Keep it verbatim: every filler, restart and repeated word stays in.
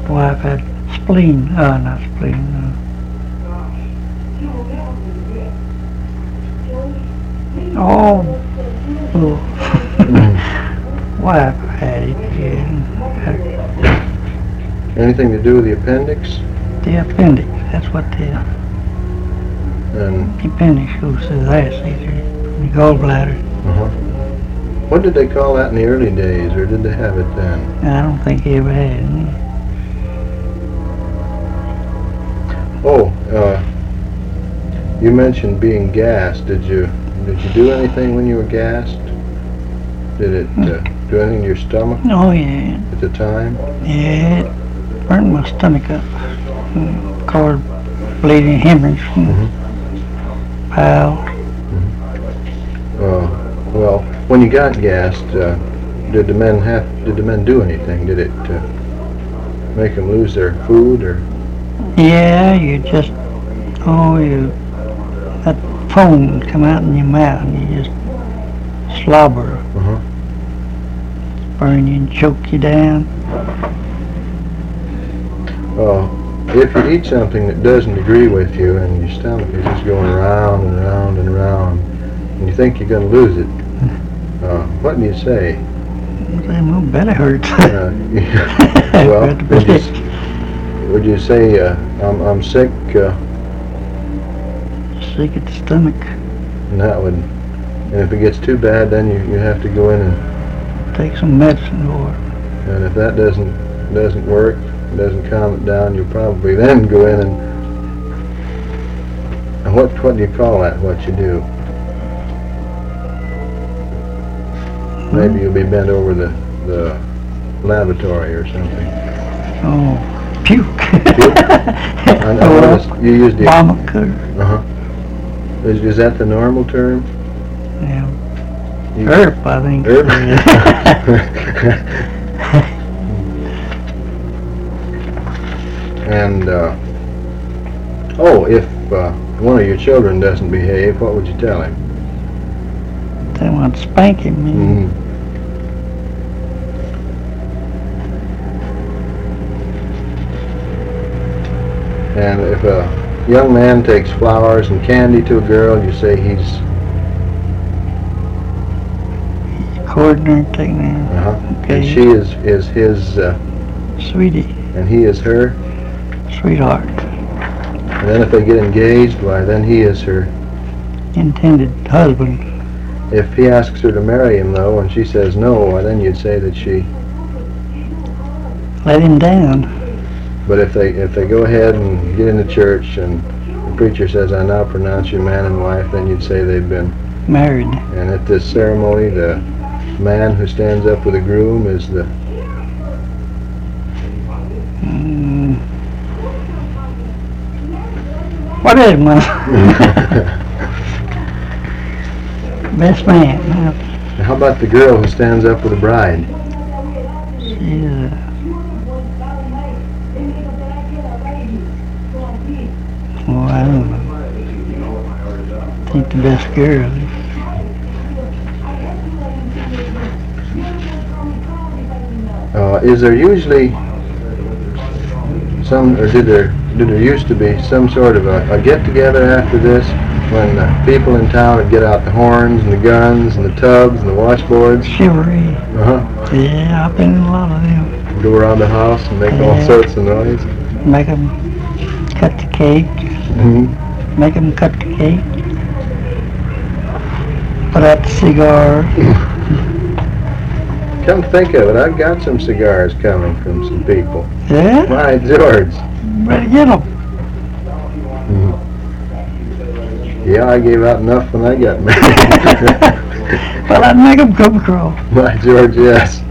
wife had spleen, uh, not spleen, uh, oh, oh. Wife had it, yeah. Anything to do with the appendix? The appendix, that's what the, And the appendix goes through there, see, the gallbladder. uh-huh. What did they call that in the early days, or did they have it then? I don't think he ever had any. Oh, uh, you mentioned being gassed. Did you did you do anything when you were gassed? Did it uh, do anything to your stomach Oh yeah, at the time? yeah, it burned my stomach up. Mm, caused bleeding hemorrhage from Mhm. bowel. Uh, well, when you got gassed, uh, did the men have did the men do anything? Did it uh, make them lose their food, or? Yeah, you just, oh, you, that foam come out in your mouth and you just slobber, Uh-huh. burn you and choke you down. Uh, if you eat something that doesn't agree with you and your stomach is just going around and around and around, and you think you're going to lose it, uh, what do you say? Say, my belly hurts. Uh, well, would you, s- would you say, uh, I'm, I'm sick, uh, Sick at the stomach. and that would, and if it gets too bad, then you, you have to go in and, Take some medicine for it. and if that doesn't, doesn't work, doesn't calm it down, you'll probably then go in and, and what, what do you call that, what you do? Maybe you'll be bent over the, the lavatory or something. Oh, puke. Puke? I, I noticed you used the, Vomit cutter. uh-huh. Is, is that the normal term? Yeah. You- Herp, I think. Herb? And, uh, oh, if uh, one of your children doesn't behave, what would you tell him? They want to spank him. Mm. And if a young man takes flowers and candy to a girl, you say he's, According her, taking her. uh-huh, Okay. and she is, is his, uh, Sweetie, and he is her. sweetheart, And then if they get engaged, why, then he is her. intended husband. If he asks her to marry him, though, and she says no, why, then you'd say that she, Let him down. but if they, if they go ahead and get into church and the preacher says, I now pronounce you man and wife, then you'd say they've been. Married. And at this ceremony, the man who stands up with the groom is the, Mm. What is it, man? Best man. Huh? how about the girl who stands up with the bride? She's uh, oh, I don't know. I think the best girl. Uh, is there usually some, or did there, did there used to be some sort of a, a get-together after this, when uh, people in town would get out the horns and the guns and the tubs and the washboards? Chivalry. Uh-huh. Yeah, I've been in a lot of them. Go around the house and make all Yeah. sorts of noise. Make them cut the cake. Mm-hmm. Make them cut the cake. Put out the cigar. Come to think of it, I've got some cigars coming from some people. Yeah? My George. Better get them. Mm-hmm. Yeah, I gave out enough when I got married. Well, I'd make them come across. My George, yes.